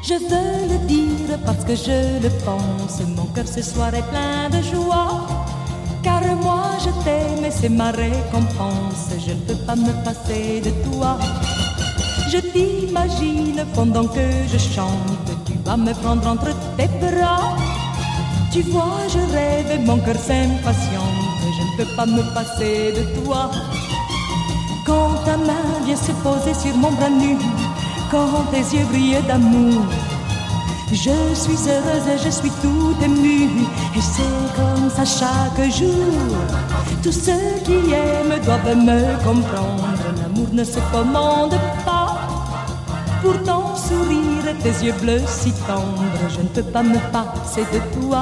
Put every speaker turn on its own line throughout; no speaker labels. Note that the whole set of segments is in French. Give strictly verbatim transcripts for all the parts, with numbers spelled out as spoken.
Je veux le dire parce que je le pense. Mon cœur ce soir est plein de joie. Car moi je t'aime et c'est ma récompense. Je ne peux pas me passer de toi. Je t'imagine pendant que je chante. Tu vas me prendre entre tes bras. Tu vois, je rêve et mon cœur s'impatiente. Je ne peux pas me passer de toi. Quand ta main vient se poser sur mon bras nu, quand tes yeux brillent d'amour, je suis heureuse et je suis tout émue. Et c'est comme ça chaque jour. Tous ceux qui aiment doivent me comprendre. L'amour ne se commande pas. Pour ton sourire et tes yeux bleus si tendres, je ne peux pas me passer de toi.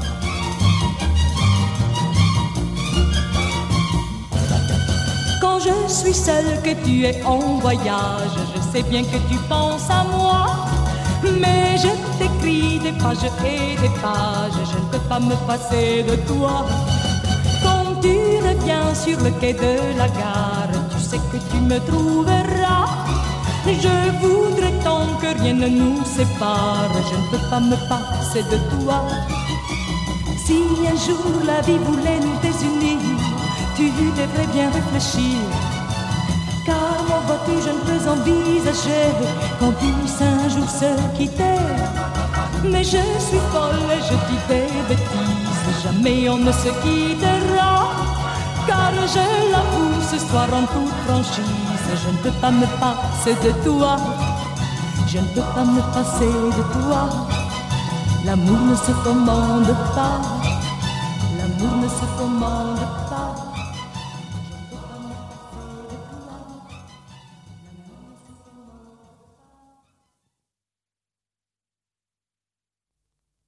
Quand je suis seule, que tu es en voyage, je sais bien que tu penses à moi. Mais je t'écris des pages et des pages, je ne peux pas me passer de toi. Quand tu reviens sur le quai de la gare, tu sais que tu me trouveras. Je voudrais tant que rien ne nous sépare, je ne peux pas me passer de toi. Si un jour la vie voulait nous désunir, tu devrais bien réfléchir. Car moi vois-tu, je ne peux envisager qu'on puisse un jour se quitter. Mais je suis folle et je dis des bêtises, jamais on ne se quittera. Car je l'avoue ce soir en toute franchise, je ne peux pas me passer de toi. Je ne peux pas me passer de toi. L'amour ne se commande pas. L'amour ne se commande pas.